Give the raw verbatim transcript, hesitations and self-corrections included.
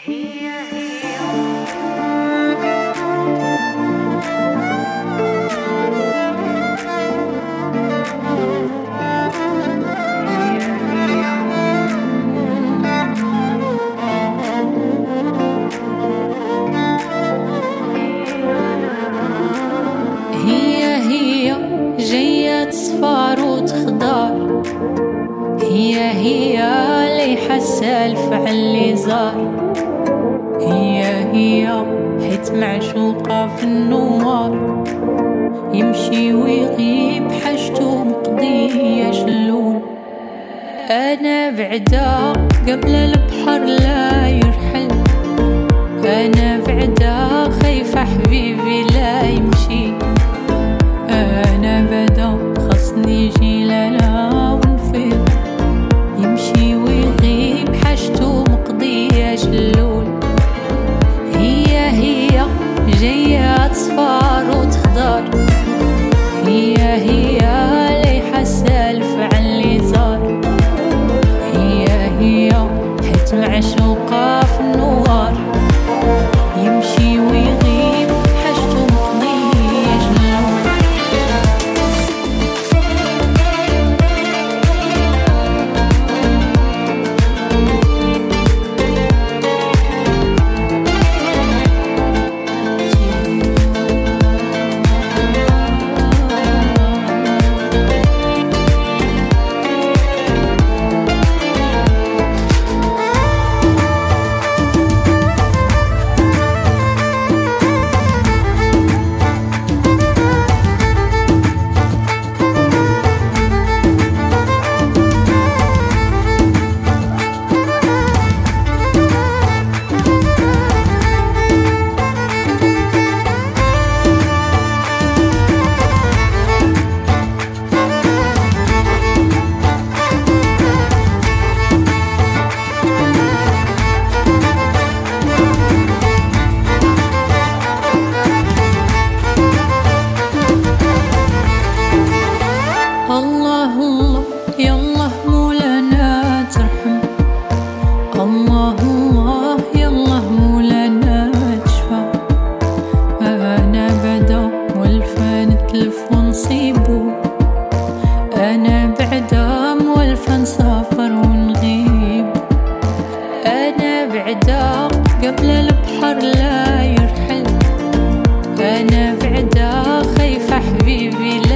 جاية صفار وتخضر، هي هي اللي حاسة الفعل اللي زار، هي هي حيت معشوقة في النوار، يمشي ويغيب حاجته مقضية شلون. أنا بعدا قبل البحر لا يرحل، أنا بعدا خايفة حبيبي لا يمشي، أنا بدا خصني يجي لالا ونفيق، يمشي ويغيب حاجته مقضية جلول. هي هي جاية صفار وتخضر، هي هي اللي حاسة الفعل اللي زار، هي هي حيت معشوقة في النوار، يمشي ويغيب حاجته مقضية جلول. الله الله يالله مولانا ترحم، الله الله يالله مولانا تشفى، أنا بدا مولفة نتلف ونصيبو، أنا بعدا مولفة نسافر ونغيب، أنا بعدا قبل البحر لا يرحل، أنا بعدا خايفة حبيبي